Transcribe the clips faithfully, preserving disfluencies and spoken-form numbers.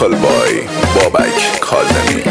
وکال بای بابک کاظمی.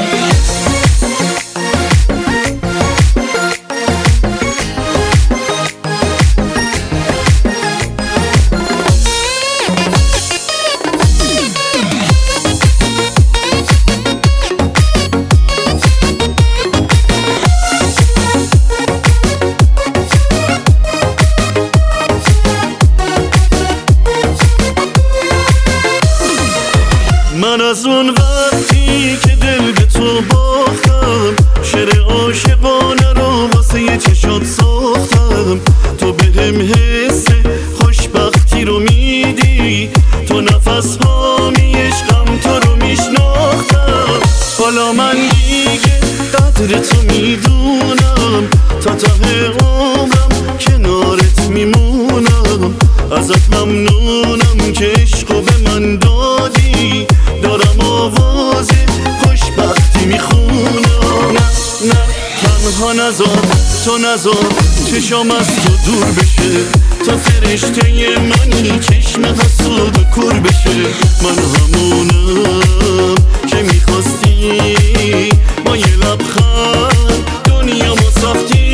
من از اون وقتی که دل به تو باختم، شعر عاشقانه رو واسه یه چشات ساختم. تو بهم حس خوشبختی رو میدی، تو نفس هامی عشقم تو رو میشناختم. حالا من دیگه قدر تو میدونم، تا ته عمرم کنارت میمونم. ازت ممنونم که عشقو به من دادی، دارم آواز خوشبختی میخونم. نه نه تنها نذار، تو نذار چشام از تو دور بشه. تا فرشته منی چشم حسود و کور بشه. من همونم که میخواستی، با یه لبخند دنیا ما ساختی.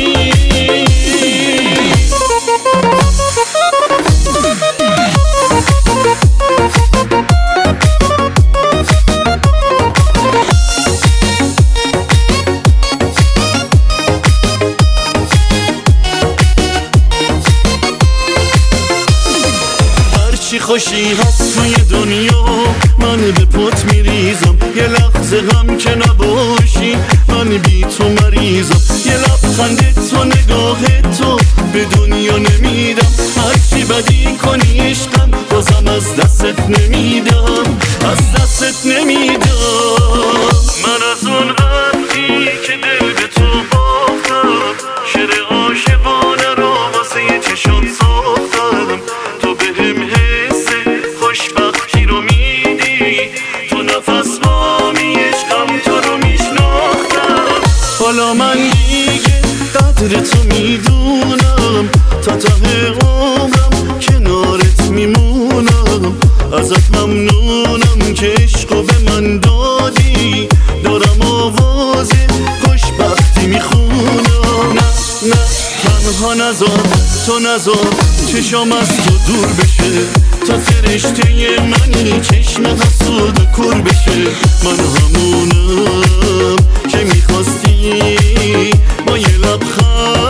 چی خوشی هست توی دنیا، من به پت میریزم. یه لحظه هم که نباشی من بی تو مریضم. یه لبخند تو نگاه تو به دنیا نمیدم. هرچی بدی کنی عشقم بازم از دستت نمیدم، از دستت نمیدم. من از اون وقتی که دل به تو باختم، شعر عاشقانه رو واسه یه چشات ساختم. تو بهم خوشبختی رو میدی، تو نفس هامی عشقم تو رو میشناختم. حالا من دیگه قدر تو میدونم، تا ته عمرم کنارت میمونم. ازت ممنونم که عشقو به من دادی، دارم آواز خوشبختی میخونم. نه نه تنها نذار، تو نذار چشام از تو دور بشه. تا فرشته منی چشم حسود و کور بشه. من همونم که میخواستی، با یه لبخند